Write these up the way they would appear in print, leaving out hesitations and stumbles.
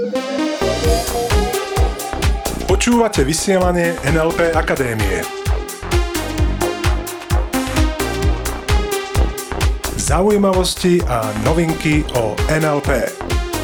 Počúvate vysielanie NLP Akadémie. Zaujímavosti a novinky o NLP.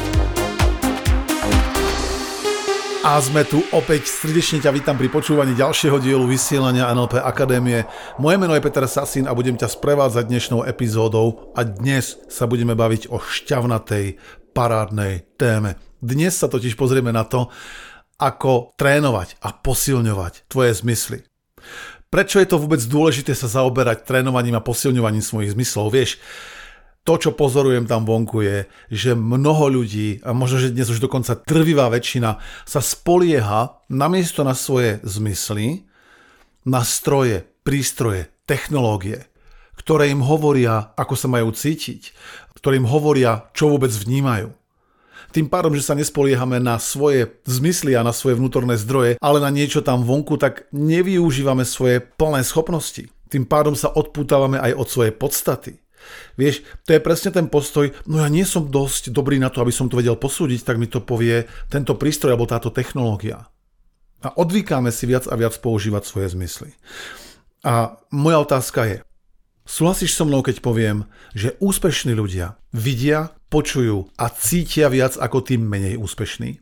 A sme tu opäť, srdečne ťa vítam pri počúvaní ďalšieho dielu vysielania NLP Akadémie. Moje meno je Peter Sasín a budem ťa sprevádzať dnešnou epizódou a dnes sa budeme baviť o šťavnatej, parádnej téme. Dnes sa totiž pozrieme na to, ako trénovať a posilňovať tvoje zmysly. Prečo je to vôbec dôležité sa zaoberať trénovaním a posilňovaním svojich zmyslov? Vieš, to, čo pozorujem tam vonku je, že mnoho ľudí, a možno, že dnes už dokonca drvivá väčšina, sa spolieha namiesto na svoje zmysly, na stroje, prístroje, technológie, ktoré im hovoria, ako sa majú cítiť, ktoré im hovoria, čo vôbec vnímajú. Tým pádom, že sa nespoliehame na svoje zmysly a na svoje vnútorné zdroje, ale na niečo tam vonku, tak nevyužívame svoje plné schopnosti. Tým pádom sa odpútavame aj od svojej podstaty. Vieš, to je presne ten postoj, no ja nie som dosť dobrý na to, aby som to vedel posúdiť, tak mi to povie tento prístroj alebo táto technológia. A odvykáme si viac a viac používať svoje zmysly. A moja otázka je, súhlasíš so mnou, keď poviem, že úspešní ľudia vidia, počujú a cítia viac ako tí menej úspešní?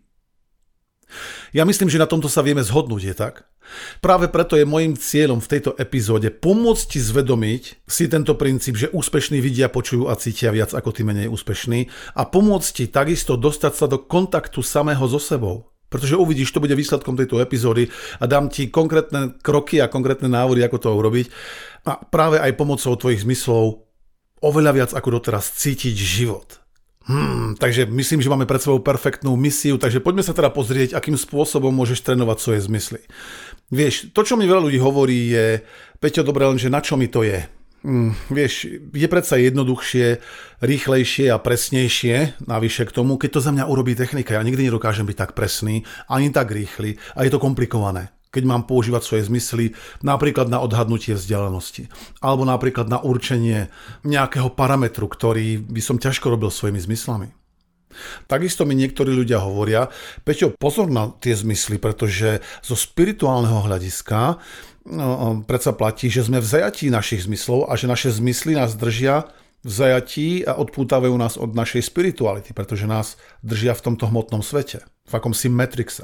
Ja myslím, že na tomto sa vieme zhodnúť, je tak? Práve preto je môjim cieľom v tejto epizóde pomôcť ti zvedomiť si tento princíp, že úspešní vidia, počujú a cítia viac ako tí menej úspešní a pomôcť ti takisto dostať sa do kontaktu samého so sebou. Pretože uvidíš, to bude výsledkom tejto epizódy a dám ti konkrétne kroky a konkrétne návody, ako to urobiť. A práve aj pomocou tvojich zmyslov oveľa viac ako doteraz cítiť život. Takže myslím, že máme pred sebou perfektnú misiu, takže poďme sa teda pozrieť, akým spôsobom môžeš trénovať svoje zmysly. Vieš, to, čo mi veľa ľudí hovorí je, Peťo, dobre, lenže na čo mi to je? Vieš, je predsa jednoduchšie, rýchlejšie a presnejšie, navyše k tomu, keď to za mňa urobí technika. Ja nikdy nedokážem byť tak presný, ani tak rýchly a je to komplikované. Keď mám používať svoje zmysly napríklad na odhadnutie vzdialenosti alebo napríklad na určenie nejakého parametru, ktorý by som ťažko robil svojimi zmyslami. Takisto mi niektorí ľudia hovoria, Peťo, pozor na tie zmysly, pretože zo spirituálneho hľadiska predsa platí, že sme v zajatí našich zmyslov a že naše zmysly nás držia v zajatí a odpútavajú nás od našej spirituality, pretože nás držia v tomto hmotnom svete, v akomsi matrixe.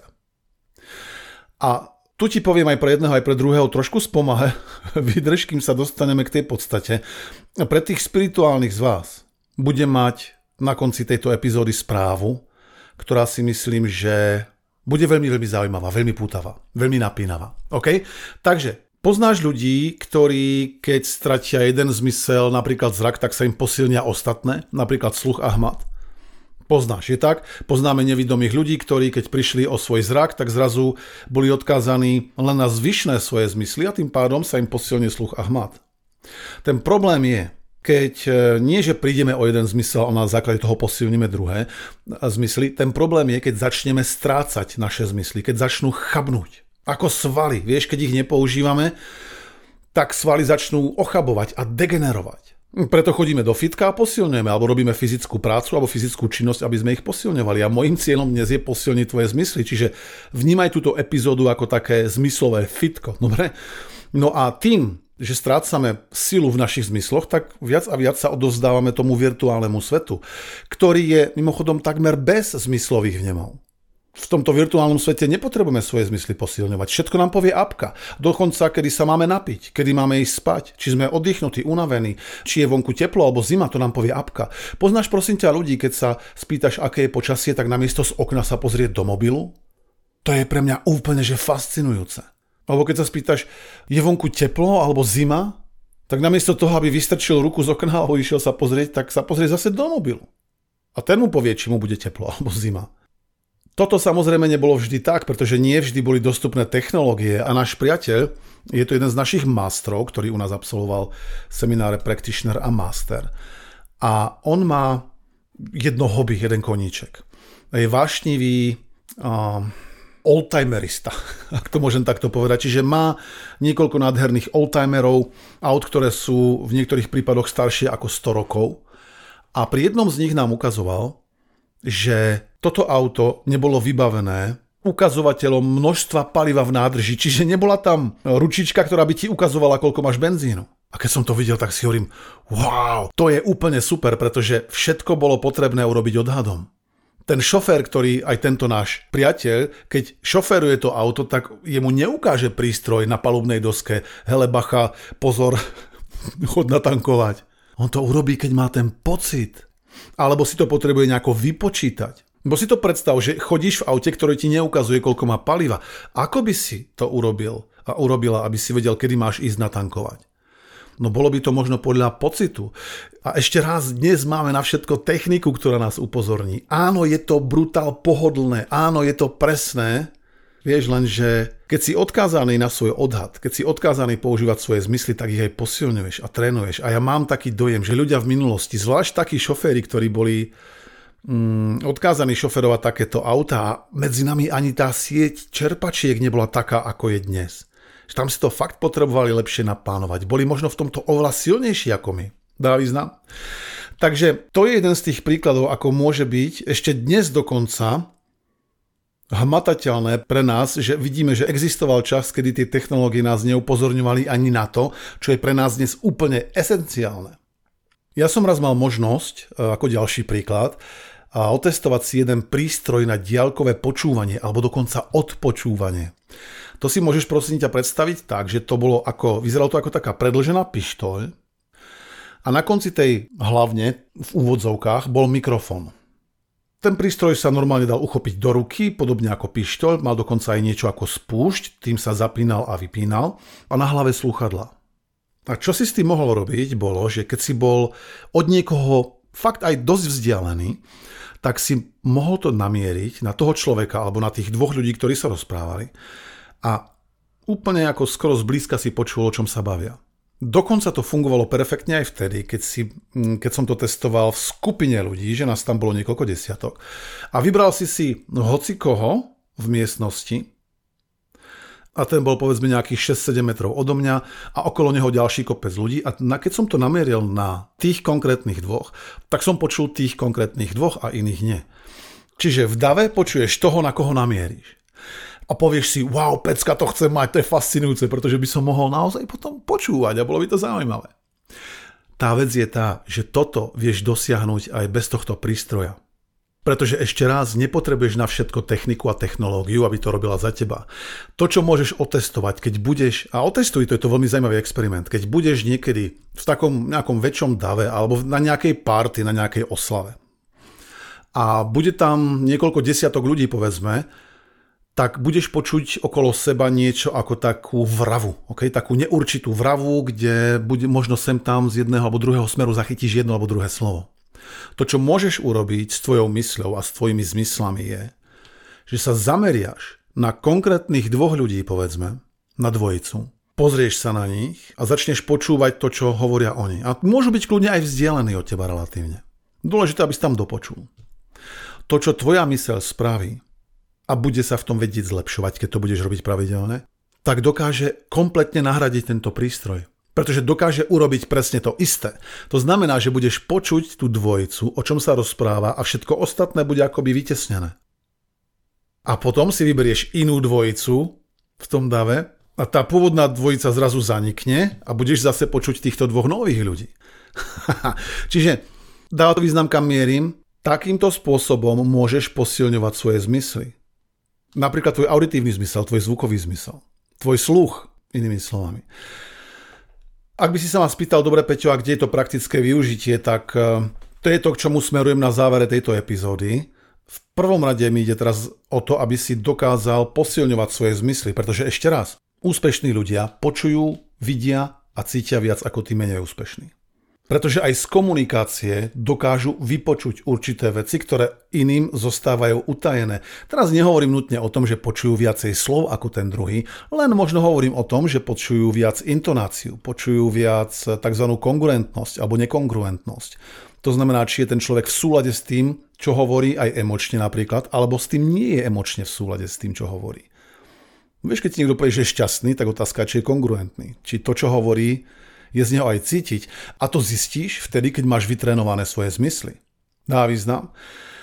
A tu ti poviem aj pre jedného, aj pre druhého trošku spomahe, vydrž, kým sa dostaneme k tej podstate. Pre tých spirituálnych z vás budem mať na konci tejto epizódy správu, ktorá si myslím, že bude veľmi, veľmi zaujímavá, veľmi pútavá, veľmi napínavá. OK? Takže poznáš ľudí, ktorí keď stratia jeden zmysel, napríklad zrak, tak sa im posilnia ostatné, napríklad sluch a hmat. Poznáš, je tak? Poznáme nevidomých ľudí, ktorí keď prišli o svoj zrak, tak zrazu boli odkázaní len na zvyšné svoje zmysly a tým pádom sa im posilní sluch a hmat. Ten problém je, keď nie, že prídeme o jeden zmysel a na základe toho posilníme druhé zmysly, ten problém je, keď začneme strácať naše zmysly, keď začnú chabnúť. Ako svaly, vieš, keď ich nepoužívame, tak svaly začnú ochabovať a degenerovať. Preto chodíme do fitka a posilňujeme, alebo robíme fyzickú prácu alebo fyzickú činnosť, aby sme ich posilňovali. A môjim cieľom dnes je posilniť tvoje zmysly, čiže vnímaj túto epizódu ako také zmyslové fitko, dobre? No a tým, že strácame silu v našich zmysloch, tak viac a viac sa odovzdávame tomu virtuálnemu svetu, ktorý je mimochodom takmer bez zmyslových vnemov. V tomto virtuálnom svete nepotrebujeme svoje zmysly posilňovať. Všetko nám povie apka. Dokonca, kedy sa máme napiť, kedy máme ísť spať, či sme oddychnutí, unavení, či je vonku teplo alebo zima, to nám povie apka. Poznáš prosím ťa ľudí, keď sa spýtaš, aké je počasie, tak namiesto z okna sa pozrieť do mobilu? To je pre mňa úplne že fascinujúce. Alebo keď sa spýtaš, je vonku teplo alebo zima, tak namiesto toho, aby vystrčil ruku z okna alebo išiel sa pozrieť, tak sa pozrie zase do mobilu. A ten mu povie, či mu bude teplo alebo zima. Toto samozrejme nebolo vždy tak, pretože nie vždy boli dostupné technológie a náš priateľ, je to jeden z našich masterov, ktorý u nás absolvoval semináre Practitioner a Master. A on má jedno hobby, jeden koníček. Je vášnivý oldtimerista, ak to môžem takto povedať. Čiže má niekoľko nádherných oldtimerov, aut, ktoré sú v niektorých prípadoch staršie ako 100 rokov. A pri jednom z nich nám ukazoval, že toto auto nebolo vybavené ukazovateľom množstva paliva v nádrži, čiže nebola tam ručička, ktorá by ti ukazovala, koľko máš benzínu. A keď som to videl, tak si hovorím, wow, to je úplne super, pretože všetko bolo potrebné urobiť odhadom. Ten šofér, ktorý, aj tento náš priateľ, keď šoféruje to auto, tak jemu neukáže prístroj na palubnej doske, hele bacha, pozor, chod natankovať. On to urobí, keď má ten pocit. Alebo si to potrebuje nejako vypočítať. Bo si to predstav, že chodíš v aute, ktoré ti neukazuje, koľko má paliva. Ako by si to urobil a urobila, aby si vedel, kedy máš ísť natankovať? No bolo by to možno podľa pocitu. A ešte raz, dnes máme na všetko techniku, ktorá nás upozorní. Áno, je to brutál pohodlné, áno, je to presné. Vieš len, že keď si odkázaný na svoj odhad, keď si odkázaný používať svoje zmysly, tak ich aj posilňuješ a trénuješ. A ja mám taký dojem, že ľudia v minulosti, zvlášť takí šoféri, ktorí boli odkázaní šoferovať takéto autá, a medzi nami ani tá sieť čerpačiek nebola taká, ako je dnes. Že tam si to fakt potrebovali lepšie naplánovať. Boli možno v tomto oveľa silnejší ako my. Dá význam? Takže to je jeden z tých príkladov, ako môže byť ešte dnes dokonca hmatateľné pre nás, že vidíme, že existoval čas, kedy tie technológie nás neupozorňovali ani na to, čo je pre nás dnes úplne esenciálne. Ja som raz mal možnosť, ako ďalší príklad, otestovať si jeden prístroj na diaľkové počúvanie alebo dokonca odpočúvanie. To si môžeš prosím ťa predstaviť tak, že to bolo vyzeralo to ako taká predĺžená pištoľ a na konci tej hlavne v úvodzovkách bol mikrofón. Ten prístroj sa normálne dal uchopiť do ruky, podobne ako pištoľ, mal dokonca aj niečo ako spúšť, tým sa zapínal a vypínal a na hlave slúchadlá. A čo si s tým mohol robiť, bolo, že keď si bol od niekoho fakt aj dosť vzdialený, tak si mohol to namieriť na toho človeka alebo na tých dvoch ľudí, ktorí sa rozprávali a úplne ako skoro zblízka si počul, o čom sa bavia. Dokonca to fungovalo perfektne aj vtedy, keď som to testoval v skupine ľudí, že nás tam bolo niekoľko desiatok a vybral si hocikoho v miestnosti a ten bol povedzme nejakých 6-7 metrov odo mňa a okolo neho ďalší kopec ľudí a keď som to namieril na tých konkrétnych dvoch, tak som počul tých konkrétnych dvoch a iných nie. Čiže v dave počuješ toho, na koho namieríš. A povieš si, wow, pecka, to chcem mať, to je fascinujúce, pretože by som mohol naozaj potom počúvať a bolo by to zaujímavé. Tá vec je tá, že toto vieš dosiahnuť aj bez tohto prístroja. Pretože ešte raz, nepotrebuješ na všetko techniku a technológiu, aby to robila za teba. To, čo môžeš otestovať, keď budeš, a otestuj, to je to veľmi zaujímavý experiment, keď budeš niekedy v takom nejakom väčšom dave alebo na nejakej party, na nejakej oslave a bude tam niekoľko desiatok ľudí, povedzme, tak budeš počuť okolo seba niečo ako takú vravu, okay? Takú neurčitú vravu, kde bude možno sem tam z jedného alebo druhého smeru zachytíš jedno alebo druhé slovo. To, čo môžeš urobiť s tvojou mysľou a s tvojimi zmyslami je, že sa zameriaš na konkrétnych dvoch ľudí, povedzme, na dvojicu, pozrieš sa na nich a začneš počúvať to, čo hovoria oni. A môžu byť kľudne aj vzdialení od teba relatívne. Dôležité, aby si tam dopočul. To, čo tvoja myseľ spraví a bude sa v tom vedieť zlepšovať, keď to budeš robiť pravidelne, tak dokáže kompletne nahradiť tento prístroj. Pretože dokáže urobiť presne to isté. To znamená, že budeš počuť tú dvojicu, o čom sa rozpráva a všetko ostatné bude akoby vytesnené. A potom si vyberieš inú dvojicu v tom dave a tá pôvodná dvojica zrazu zanikne a budeš zase počuť týchto dvoch nových ľudí. Čiže dáva to význam, kam mierim, takýmto spôsobom môžeš posilňovať svoje zmysly. Napríklad tvoj auditívny zmysel, tvoj zvukový zmysel, tvoj sluch, inými slovami. Ak by si sa ma spýtal, dobre Peťo, a kde je to praktické využitie, tak to je to, k čomu smerujem na závere tejto epizódy. V prvom rade mi ide teraz o to, aby si dokázal posilňovať svoje zmysly, pretože ešte raz, úspešní ľudia počujú, vidia a cítia viac ako tí menej úspešní. Pretože aj z komunikácie dokážu vypočuť určité veci, ktoré iným zostávajú utajené. Teraz nehovorím nutne o tom, že počujú viacej slov ako ten druhý, len možno hovorím o tom, že počujú viac intonáciu, počujú viac tzv. Kongruentnosť alebo nekongruentnosť. To znamená, či je ten človek v súlade s tým, čo hovorí, aj emočne napríklad, alebo s tým nie je emočne v súlade s tým, čo hovorí. Vieš, keď ti niekto povie, že je šťastný, tak otázka, či je kongruentný. Či to, čo hovorí, je z neho aj cítiť. A to zistíš vtedy, keď máš vytrénované svoje zmysly. Dá význam.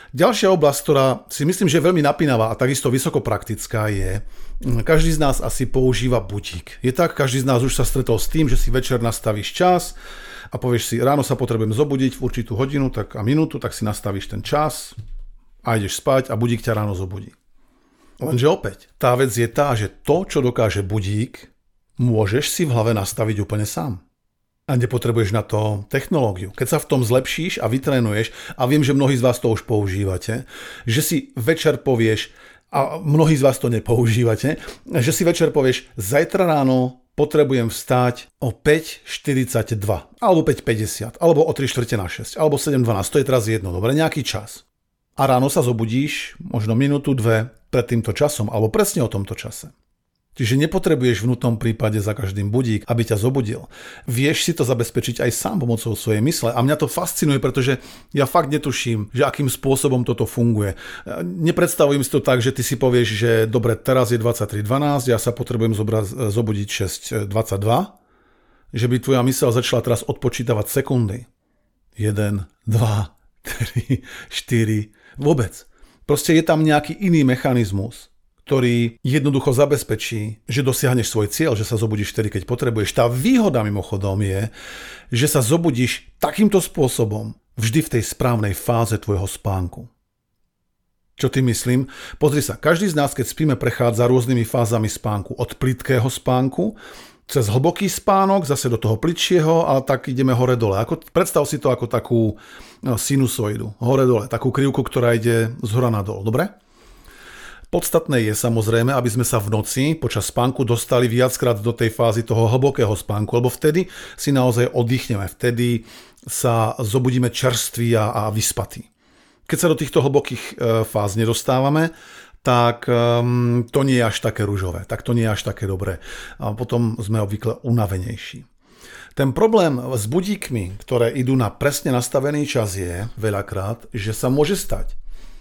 Ďalšia oblasť, ktorá si myslím, že je veľmi napínavá a takisto vysoko praktická je, každý z nás asi používa budík. Je tak, každý z nás už sa stretol s tým, že si večer nastavíš čas a povieš si, ráno sa potrebujem zobudiť v určitú hodinu a minútu, tak si nastavíš ten čas a ideš spať a budík ťa ráno zobudí. Lenže opäť, tá vec je tá, že to, čo dokáže budík, môžeš si v hlave nastaviť úplne sám. A nepotrebuješ na to technológiu. Keď sa v tom zlepšíš a vytrénuješ, a viem, že mnohí z vás to už používate, že si večer povieš, a mnohí z vás to nepoužívate, že si večer povieš, zajtra ráno potrebujem vstať o 5:42, alebo 5:50, alebo o 3:45, alebo 7:12, to je teraz jedno, dobre, nejaký čas. A ráno sa zobudíš, možno minútu, dve pred týmto časom, alebo presne o tomto čase. Čiže nepotrebuješ v nutnom prípade za každým budík, aby ťa zobudil. Vieš si to zabezpečiť aj sám pomocou svojej mysle. A mňa to fascinuje, pretože ja fakt netuším, že akým spôsobom toto funguje. Nepredstavujem si to tak, že ty si povieš, že dobre, teraz je 23:12, ja sa potrebujem zobudiť 6:22, že by tvoja myseľ začala teraz odpočítavať sekundy. 1, 2, 3, 4, vôbec. Proste je tam nejaký iný mechanizmus, ktorý jednoducho zabezpečí, že dosiahneš svoj cieľ, že sa zobudíš vtedy, keď potrebuješ. Tá výhoda mimochodom je, že sa zobudíš takýmto spôsobom vždy v tej správnej fáze tvojho spánku. Čo ty myslím? Pozri sa, každý z nás, keď spíme, prechádza rôznymi fázami spánku. Od plytkého spánku, cez hlboký spánok, zase do toho plitšieho a tak ideme hore-dole. Predstav si to ako takú sinusoidu. Hore-dole, takú krivku, ktorá ide z hora nadol. Dobre? Podstatné je samozrejme, aby sme sa v noci počas spánku dostali viackrát do tej fázy toho hlbokého spánku, lebo vtedy si naozaj oddychneme, vtedy sa zobudíme čerství a vyspatí. Keď sa do týchto hlbokých fáz nedostávame, tak to nie je až také ružové, tak to nie je až také dobré. A potom sme obvykle unavenejší. Ten problém s budíkmi, ktoré idú na presne nastavený čas je veľakrát, že sa môže stať,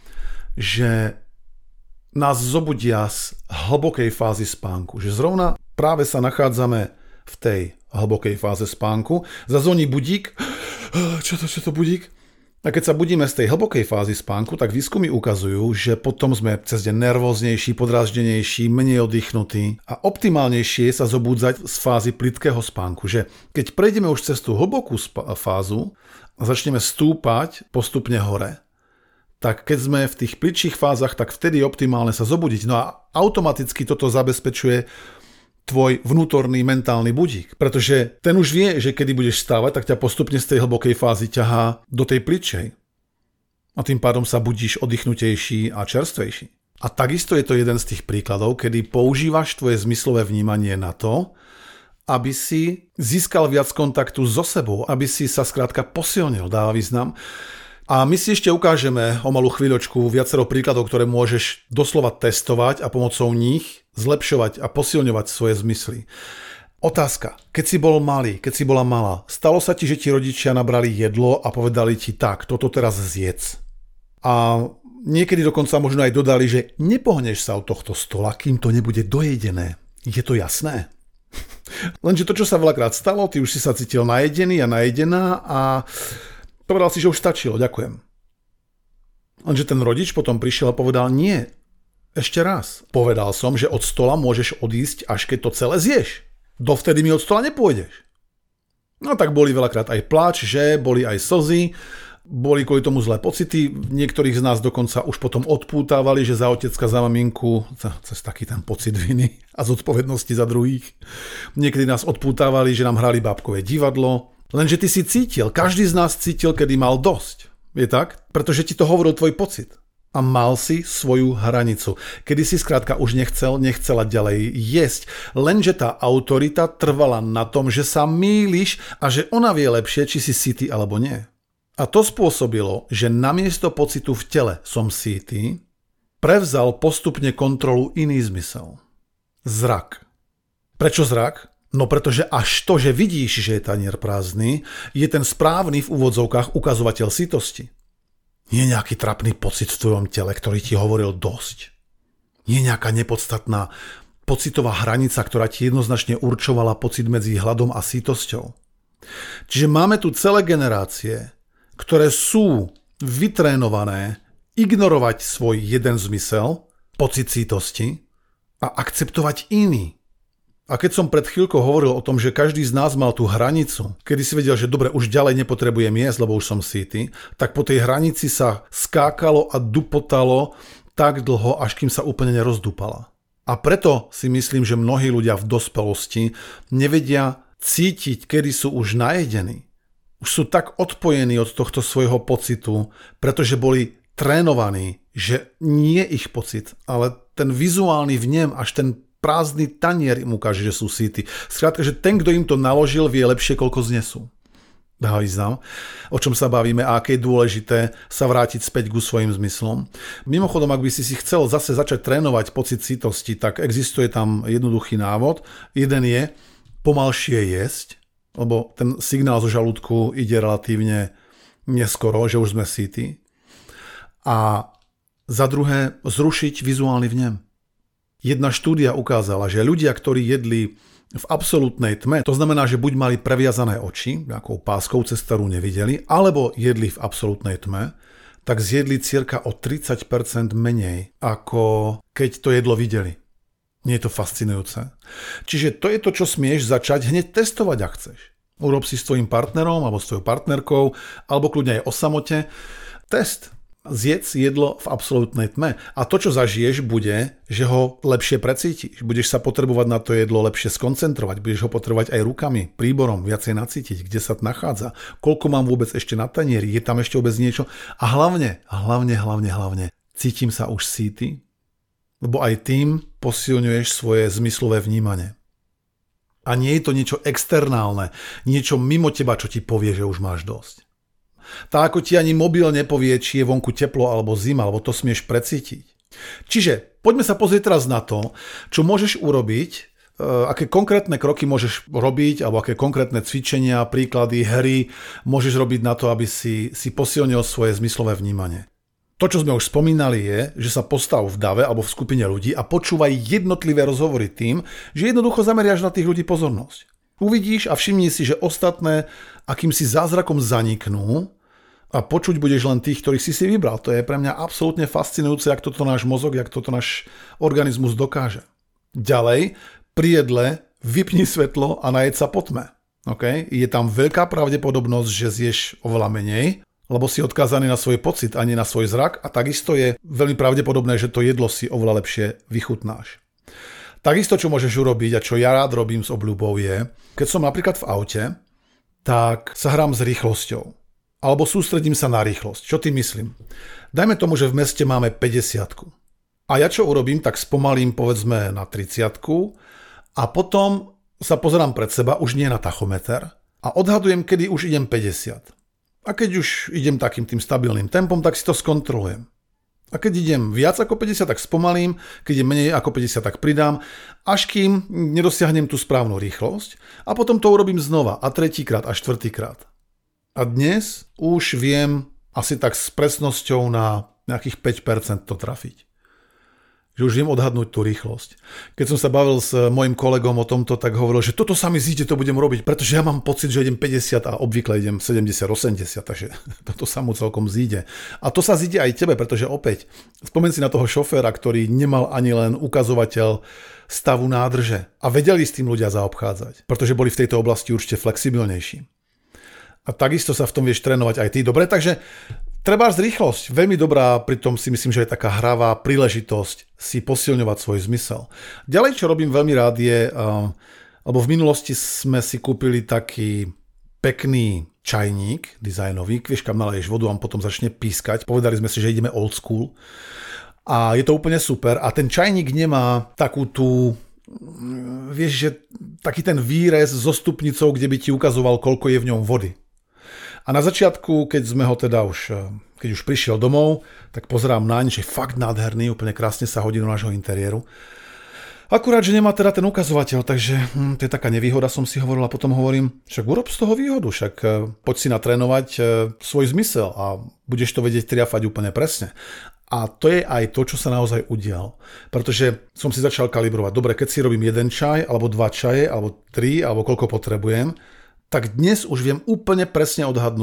že nás zobudia z hlbokej fázy spánku. Že zrovna práve sa nachádzame v tej hlbokej fáze spánku. Zazvoní budík. Čo to budík? A keď sa budíme z tej hlbokej fázy spánku, tak výskumy ukazujú, že potom sme cez deň nervóznejší, podráždenejší, menej oddychnutí a optimálnejšie je sa zobúdzať z fázy plytkého spánku. Že keď prejdeme už cez tú hlbokú fázu a začneme stúpať postupne hore, tak keď sme v tých plitších fázach, tak vtedy je optimálne sa zobudiť. No a automaticky toto zabezpečuje tvoj vnútorný mentálny budík. Pretože ten už vie, že kedy budeš stávať, tak ťa postupne z tej hlbokej fázy ťahá do tej plitšej. A tým pádom sa budíš oddychnutejší a čerstvejší. A takisto je to jeden z tých príkladov, kedy používaš tvoje zmyslové vnímanie na to, aby si získal viac kontaktu so sebou, aby si sa skrátka posilnil, dáva význam. A my si ešte ukážeme o malú chvíľočku viacero príkladov, ktoré môžeš doslova testovať a pomocou nich zlepšovať a posilňovať svoje zmysly. Otázka. Keď si bol malý, keď si bola malá, stalo sa ti, že ti rodičia nabrali jedlo a povedali ti tak, toto teraz zjedz. A niekedy dokonca možno aj dodali, že nepohneš sa od tohto stola, kým to nebude dojedené. Je to jasné? Lenže to, čo sa veľakrát stalo, ty už si sa cítil najedený a najedená a povedal si, že už stačilo, ďakujem. Lenže ten rodič potom prišiel a povedal, nie, ešte raz. Povedal som, že od stola môžeš odísť, až keď to celé zješ. Dovtedy mi od stola nepôjdeš. No tak boli veľakrát aj pláč, že boli aj slzy, boli kvôli tomu zlé pocity. Niektorých z nás dokonca už potom odpútávali, že za otecka, za maminku, cez taký ten pocit viny a zodpovednosti za druhých. Niekedy nás odpútávali, že nám hrali bábkové divadlo. Lenže ty si cítil, každý z nás cítil, kedy mal dosť. Je tak? Pretože ti to hovoril tvoj pocit. A mal si svoju hranicu. Kedy si skrátka už nechcela ďalej jesť. Lenže tá autorita trvala na tom, že sa mýliš a že ona vie lepšie, či si sytý alebo nie. A to spôsobilo, že namiesto pocitu v tele som sytý, prevzal postupne kontrolu iný zmysel. Zrak. Prečo zrak? No pretože až to, že vidíš, že je tanier prázdny, je ten správny v úvodzovkách ukazovateľ sytosti. Nie je nejaký trapný pocit v tvojom tele, ktorý ti hovoril dosť. Nie je nejaká nepodstatná pocitová hranica, ktorá ti jednoznačne určovala pocit medzi hladom a sytosťou. Čiže máme tu celé generácie, ktoré sú vytrénované ignorovať svoj jeden zmysel, pocit sítosti a akceptovať iný. A keď som pred chvíľkou hovoril o tom, že každý z nás mal tú hranicu, kedy si vedel, že dobre, už ďalej nepotrebujem jesť, lebo už som sytý, tak po tej hranici sa skákalo a dupotalo tak dlho, až kým sa úplne nerozdúpala. A preto si myslím, že mnohí ľudia v dospelosti nevedia cítiť, kedy sú už najedení. Už sú tak odpojení od tohto svojho pocitu, pretože boli trénovaní, že nie ich pocit, ale ten vizuálny vnem, až ten prázdny tanier im ukáže, že sú sytí. Skrátka, že ten, kto im to naložil, vie lepšie, koľko znesú. Dávaj znám, o čom sa bavíme a aké je dôležité sa vrátiť späť ku svojim zmyslom. Mimochodom, ak by si chcel zase začať trénovať pocit sytosti, tak existuje tam jednoduchý návod. Jeden je pomalšie jesť, lebo ten signál zo žalúdku ide relatívne neskoro, že už sme sytí. A za druhé, zrušiť vizuálny vnem. Jedna štúdia ukázala, že ľudia, ktorí jedli v absolútnej tme, to znamená, že buď mali previazané oči, nejakou páskou, cez ktorú nevideli, alebo jedli v absolútnej tme, tak zjedli cirka o 30% menej, ako keď to jedlo videli. Nie je to fascinujúce. Čiže to je to, čo smieš začať hneď testovať, ak chceš. Urob si s tvojim partnerom, alebo s tvojou partnerkou, alebo kľudne aj o samote. Test. Zjedz jedlo v absolútnej tme. A to, čo zažiješ, bude, že ho lepšie precítiš. Budeš sa potrebovať na to jedlo lepšie skoncentrovať. Budeš ho potrebovať aj rukami, príborom, viacej nacítiť, kde sa nachádza. Koľko mám vôbec ešte na tanieri, je tam ešte vôbec niečo. A hlavne, cítim sa už sytý, lebo aj tým posilňuješ svoje zmyslové vnímanie. A nie je to niečo externálne, niečo mimo teba, čo ti povie, že už máš dosť. Tak ako ti ani mobil nepovie, či je vonku teplo alebo zima, alebo to smieš precítiť. Čiže poďme sa pozrieť teraz na to, čo môžeš urobiť, aké konkrétne kroky môžeš robiť, alebo aké konkrétne cvičenia, príklady, hry môžeš robiť na to, aby si posilnil svoje zmyslové vnímanie. To, čo sme už spomínali, je, že sa postav v dave alebo v skupine ľudí a počúvaj jednotlivé rozhovory tým, že jednoducho zameriaš na tých ľudí pozornosť. Uvidíš a všimni si, že ostatné akýmsi zázrakom zaniknú a počuť budeš len tých, ktorých si vybral. To je pre mňa absolútne fascinujúce, jak toto náš mozog, jak toto náš organizmus dokáže. Ďalej, pri jedle vypni svetlo a najeď sa po tme. Okay? Je tam veľká pravdepodobnosť, že zješ oveľa menej, lebo si odkázaný na svoj pocit a nie na svoj zrak a takisto je veľmi pravdepodobné, že to jedlo si oveľa lepšie vychutnáš. Takisto, čo môžeš urobiť a čo ja rád robím s obľubou je, keď som napríklad v aute, tak sa hrám s rýchlosťou. Alebo sústredím sa na rýchlosť. Čo tým myslím? Dajme tomu, že v meste máme 50. A ja čo urobím, tak spomalím povedzme na 30 a potom sa pozerám pred seba, už nie na tachometer a odhadujem, kedy už idem 50. A keď už idem takým tým stabilným tempom, tak si to skontrolujem. A keď idem viac ako 50, tak spomalím, keď idem menej ako 50, tak pridám, až kým nedosiahnem tú správnu rýchlosť a potom to urobím znova a tretíkrát a štvrtýkrát. A dnes už viem asi tak s presnosťou na nejakých 5% to trafiť. Že už viem odhadnúť tú rýchlosť. Keď som sa bavil s mojim kolegom o tomto, tak hovoril, že toto sa mi zíde, to budem robiť, pretože ja mám pocit, že idem 50 a obvykle idem 70-80, takže toto sa mu celkom zíde. A to sa zíde aj tebe, pretože opäť, spomen si na toho šoféra, ktorý nemal ani len ukazovateľ stavu nádrže a vedeli s tým ľudia zaobchádzať, pretože boli v tejto oblasti určite flexibilnejší. A takisto sa v tom vieš trénovať aj ty. Dobre, takže trebárs rýchlosť. Veľmi dobrá, pritom si myslím, že je taká hravá príležitosť si posilňovať svoj zmysel. Ďalej, čo robím veľmi rád je, lebo v minulosti sme si kúpili taký pekný čajník dizajnový, vieš, kam naleješ vodu a on potom začne pískať. Povedali sme si, že ideme old school. A je to úplne super. A ten čajník nemá takú tú, vieš, že taký ten výrez so stupnicou, kde by ti ukazoval, koľko je v ňom vody. A na začiatku, keď už prišiel domov, tak pozerám naň, že je fakt nádherný, úplne krásne sa hodí do nášho interiéru. Akurát, že nemá teda ten ukazovateľ, takže to je taká nevýhoda, som si hovoril a potom hovorím, však urob z toho výhodu, však poď si natrénovať svoj zmysel a budeš to vedieť triafať úplne presne. A to je aj to, čo sa naozaj udialo. Pretože som si začal kalibrovať. Dobre, keď si robím 1 čaj, alebo 2 čaje, alebo 3, alebo koľko potrebujem, tak dnes už viem úplne presne odhadnúť,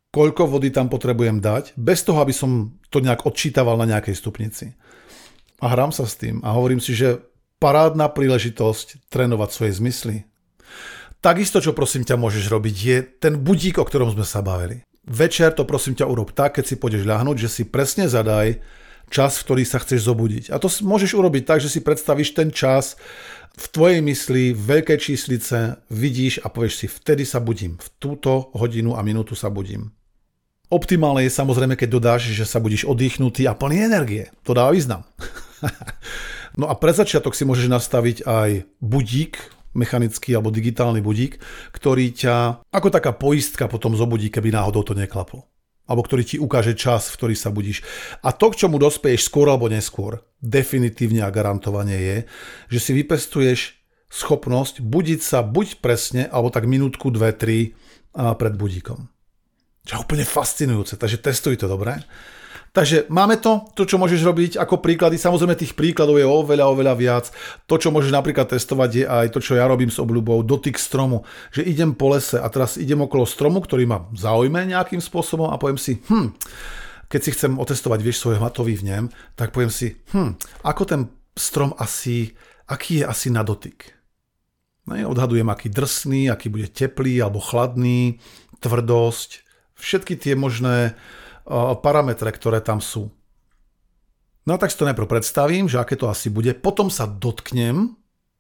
koľko vody tam potrebujem dať, bez toho, aby som to nejak odčítaval na nejakej stupnici. A hrám sa s tým a hovorím si, že parádna príležitosť trénovať svoje zmysly. Takisto, čo prosím ťa môžeš robiť, je ten budík, o ktorom sme sa bavili. Večer to prosím ťa urob tak, keď si pôjdeš ľahnúť, že si presne zadaj čas, v ktorý sa chceš zobudiť. A to môžeš urobiť tak, že si predstavíš ten čas v tvojej mysli, veľké číslice, vidíš a povieš si, vtedy sa budím, v túto hodinu a minútu sa budím. Optimálne je samozrejme, keď dodáš, že sa budíš oddychnutý a plný energie. To dá význam. No a pre začiatok si môžeš nastaviť aj budík, mechanický alebo digitálny budík, ktorý ťa ako taká poistka potom zobudí, keby náhodou to neklaplo. Alebo ktorý ti ukáže čas, v ktorý sa budíš. A to, k čomu dospeješ skôr alebo neskôr, definitívne a garantovane je, že si vypestuješ schopnosť budiť sa buď presne, alebo tak minútku, 2-3 pred budíkom. Čo je úplne fascinujúce, takže testuj to, dobre? Takže máme to, čo môžeš robiť ako príklady. Samozrejme tých príkladov je oveľa viac. To, čo môžeš napríklad testovať, je aj to, čo ja robím s obľubou, dotyk stromu. Že idem po lese a teraz idem okolo stromu, ktorý ma zaujme nejakým spôsobom a poviem si, keď si chcem otestovať, vieš, svoj hmatový vnem, tak poviem si, ako ten strom aký je asi na dotyk. No, odhadujem, aký drsný, aký bude teplý alebo chladný, tvrdosť, všetky tie možné parametre, ktoré tam sú. No tak si to najprv predstavím, že aké to asi bude, potom sa dotknem,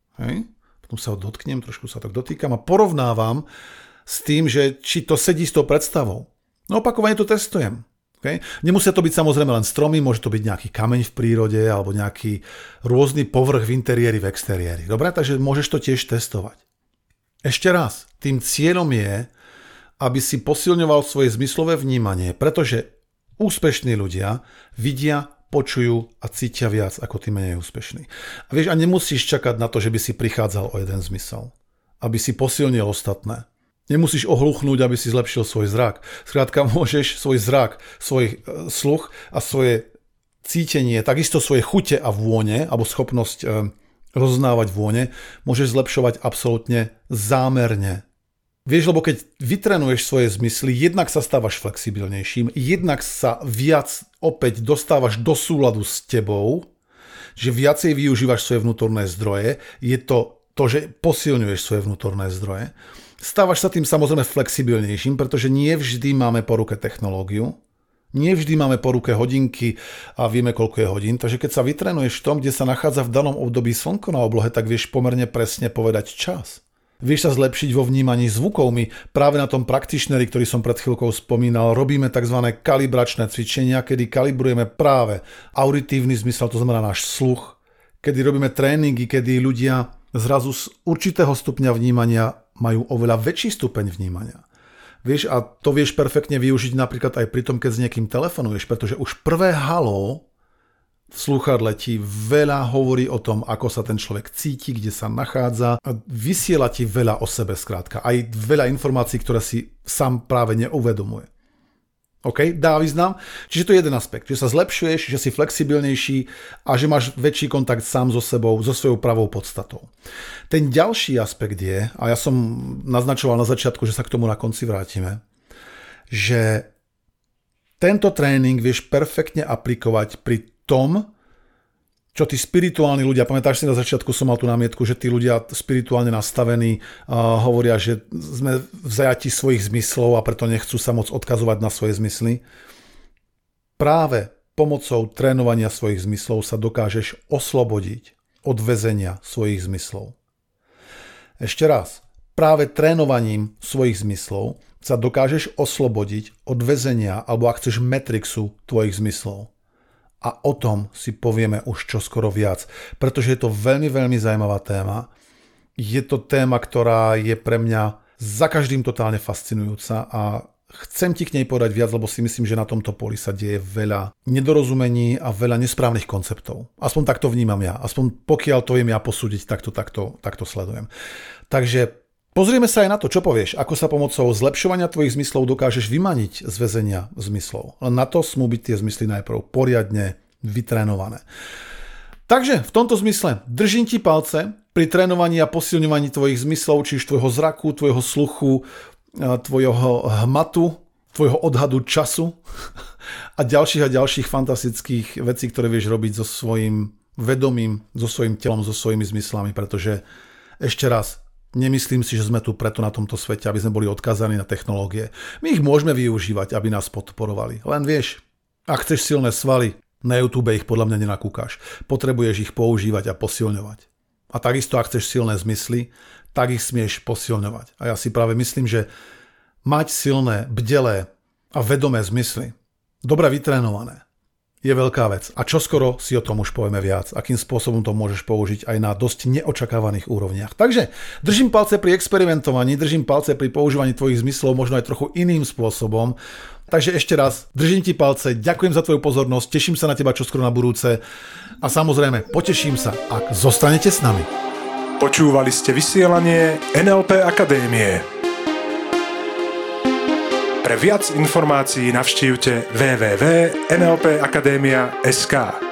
trošku sa tak dotýkam a porovnávam s tým, že či to sedí s tou predstavou. No opakovane to testujem. Okay? Nemusia to byť samozrejme len stromy, môže to byť nejaký kameň v prírode alebo nejaký rôzny povrch v interiéri, v exteriéri. Dobre, takže môžeš to tiež testovať. Ešte raz, tým cieľom je, aby si posilňoval svoje zmyslové vnímanie, pretože úspešní ľudia vidia, počujú a cítia viac ako tí menej úspešní. A vieš, a nemusíš čakať na to, že by si prichádzal o jeden zmysel, aby si posilnil ostatné. Nemusíš ohluchnúť, aby si zlepšil svoj zrak. Skrátka, môžeš svoj zrak, svoj sluch a svoje cítenie, takisto svoje chute a vône, alebo schopnosť rozoznávať vône, môžeš zlepšovať absolútne zámerne. Vieš, lebo keď vytrenuješ svoje zmysly, jednak sa stávaš flexibilnejším, jednak sa viac opäť dostávaš do súladu s tebou, že viacej využívaš svoje vnútorné zdroje, je to, že posilňuješ svoje vnútorné zdroje. Stávaš sa tým samozrejme flexibilnejším, pretože nie vždy máme po ruke technológiu, nie vždy máme po ruke hodinky a vieme, koľko je hodín, takže keď sa vytrenuješ v tom, kde sa nachádza v danom období slnko na oblohe, tak vieš pomerne presne povedať čas. Vieš sa zlepšiť vo vnímaní zvukov. My práve na tom practitioneri, ktorý som pred chvíľkou spomínal, robíme tzv. Kalibračné cvičenia, kedy kalibrujeme práve auditívny zmysel, to znamená náš sluch, kedy robíme tréningy, kedy ľudia zrazu z určitého stupňa vnímania majú oveľa väčší stupeň vnímania. Vieš, a to vieš perfektne využiť napríklad aj pri tom, keď s niekým telefonuješ, pretože už prvé haló v slúchadle ti veľa hovorí o tom, ako sa ten človek cíti, kde sa nachádza a vysiela ti veľa o sebe skrátka. Aj veľa informácií, ktoré si sám práve neuvedomuje. OK? Dá význam? Čiže to je jeden aspekt, že sa zlepšuješ, že si flexibilnejší a že máš väčší kontakt sám so sebou, so svojou pravou podstatou. Ten ďalší aspekt je, a ja som naznačoval na začiatku, že sa k tomu na konci vrátime, že tento tréning vieš perfektne aplikovať pri tom, čo tí spirituálni ľudia, pamätáš si na začiatku som mal tú námietku, že tí ľudia spirituálne nastavení hovoria, že sme v zajatí svojich zmyslov a preto nechcú sa moc odkazovať na svoje zmysly. Práve pomocou trénovania svojich zmyslov sa dokážeš oslobodiť od väzenia svojich zmyslov. Ešte raz, práve trénovaním svojich zmyslov sa dokážeš oslobodiť od väzenia alebo ak chceš matrixu tvojich zmyslov. A o tom si povieme už čoskoro viac, pretože je to veľmi zaujímavá téma. Je to téma, ktorá je pre mňa za každým totálne fascinujúca a chcem ti k nej povedať viac, lebo si myslím, že na tomto poli sa deje veľa nedorozumení a veľa nesprávnych konceptov. Aspoň takto vnímam ja. Aspoň pokiaľ to viem ja posúdiť, takto sledujem. Takže pozrieme sa aj na to, čo povieš, ako sa pomocou zlepšovania tvojich zmyslov dokážeš vymaniť z väzenia zmyslov. Len na to smú byť tie zmysly najprv poriadne vytrénované. Takže v tomto zmysle držím ti palce pri trénovaní a posilňovaní tvojich zmyslov, či už tvojho zraku, tvojho sluchu, tvojho hmatu, tvojho odhadu času a ďalších fantastických vecí, ktoré vieš robiť so svojím vedomím, so svojím telom, so svojimi zmyslami, pretože ešte raz, nemyslím si, že sme tu preto na tomto svete, aby sme boli odkázaní na technológie. My ich môžeme využívať, aby nás podporovali. Len vieš, ak chceš silné svaly, na YouTube ich podľa mňa nenakúkáš. Potrebuješ ich používať a posilňovať. A takisto, ak chceš silné zmysly, tak ich smieš posilňovať. A ja si práve myslím, že mať silné, bdelé a vedomé zmysly, dobre vytrénované, je veľká vec. A čoskoro si o tom už povieme viac, akým spôsobom to môžeš použiť aj na dosť neočakávaných úrovniach. Takže držím palce pri experimentovaní, držím palce pri používaní tvojich zmyslov, možno aj trochu iným spôsobom. Takže ešte raz, držím ti palce, ďakujem za tvoju pozornosť, teším sa na teba čoskoro na budúce a samozrejme poteším sa, ak zostanete s nami. Počúvali ste vysielanie NLP Akadémie. Pre viac informácií navštívte www.nlpakademia.sk.